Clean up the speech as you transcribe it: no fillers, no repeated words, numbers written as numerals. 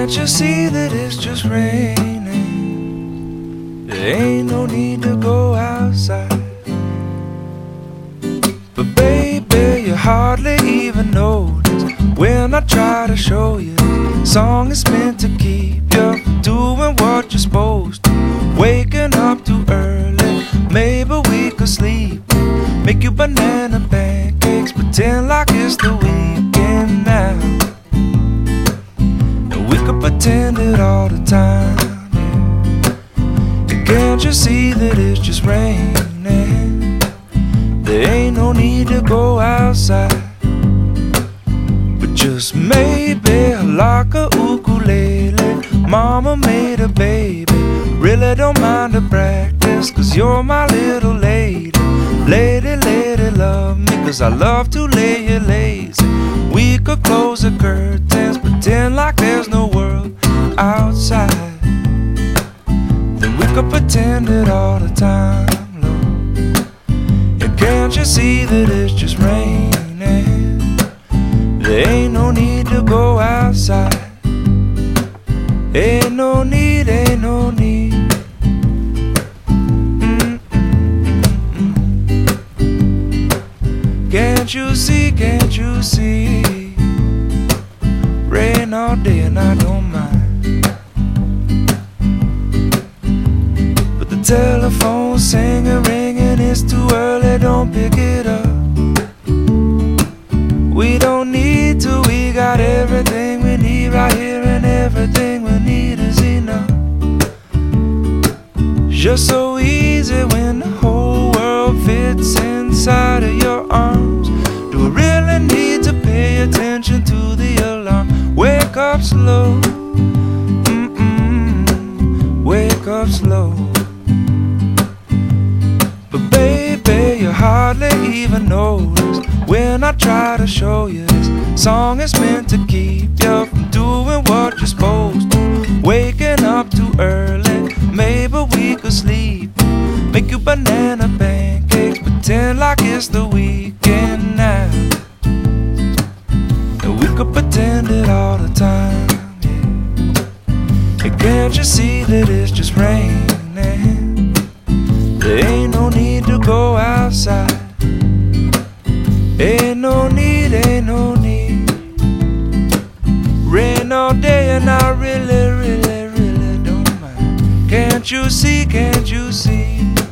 Can't you see that it's just raining? There ain't no need to go outside. But baby, you hardly even notice when I try to show you. Song is meant to keep you from doing what you're supposed to. Waking up too early, maybe we could sleep. Make you banana pancakes, pretend like it's the weekend now. And we could pretend it all the time, yeah. And can't you see that it's just raining? There ain't no need to go outside. But just maybe like a ukulele, mama made a baby. Really don't mind the practice, 'cause you're my little lady. Lady, lady, love me, 'cause I love to lay you lazy. We could close the curtains, pretend like there's no world outside. Then we could pretend it all the time, Lord. And can't you see that it's just raining? There ain't no need to go outside. Ain't no need, ain't no need. Can't you see, can't you see? Rain all day and I don't mind. But the telephone's singing, ringing, it's too early, don't pick it up. We don't need to, we got everything we need right here, and everything we need is enough. Just so easy when the whole world fits inside of your arms. Do we really need to pay attention to the alarm? Wake up slow, wake up slow. But baby, you hardly even notice when I try to show you. This song is meant to keep you from doing what you're supposed to. Waking up too early, maybe we could sleep. Make you banana pancakes, pretend like it's the weekend now. And we could pretend it all the time, yeah. And can't you see that it's just raining? There ain't no need to go outside. Ain't no need, ain't no need. Rain all day and I really, really, really don't mind. Can't you see, can't you see?